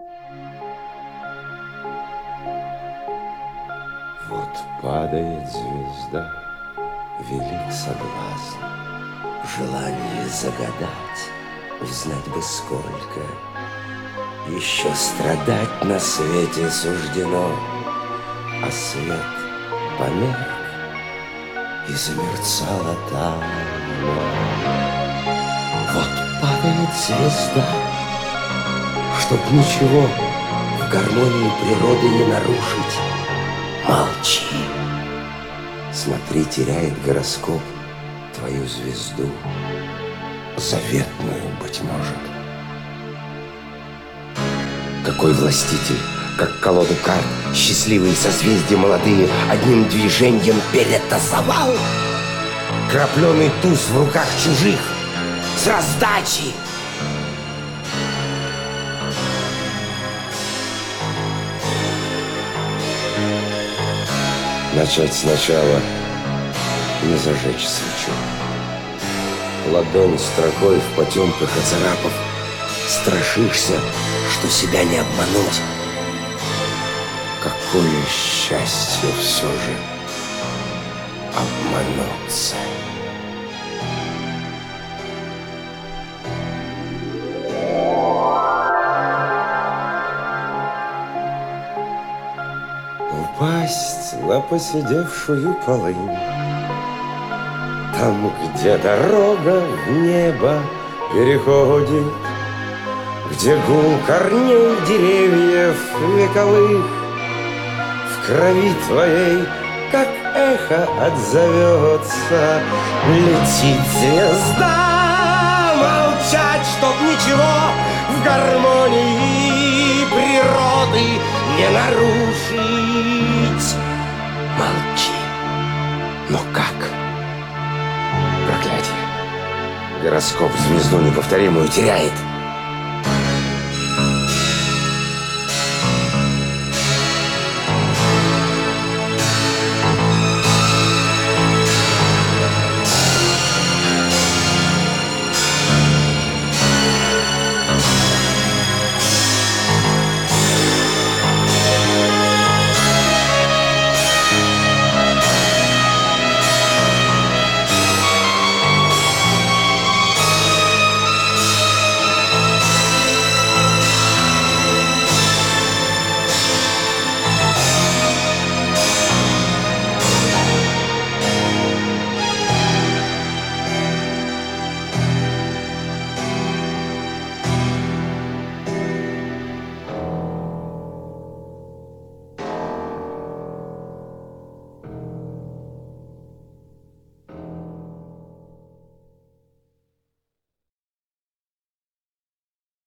Вот падает звезда, велик соблазн, желание загадать, узнать бы сколько. Еще страдать на свете суждено, а свет померк и замерцала тайна. Вот падает звезда, чтоб ничего в гармонии природы не нарушить. Молчи. Смотри, теряет гороскоп твою звезду, заветную, быть может. Какой властитель, как колоду карт, счастливые созвездия молодые одним движением перетасовал. Крапленый туз в руках чужих с раздачи. Начать сначала, не зажечь свечу. Ладонь строкой в потемках оцарапав, страшишься, что себя не обмануть. Какое счастье все же обмануться. Упасть на поседевшую полынь, там, где дорога в небо переходит, где гул корней деревьев вековых в крови твоей, как эхо, отзовется. Летит звезда, молчать, чтоб ничего в гармонии природы не нарушить. Молчи. Но как? Проклятие. Гороскоп звезду неповторимую теряет.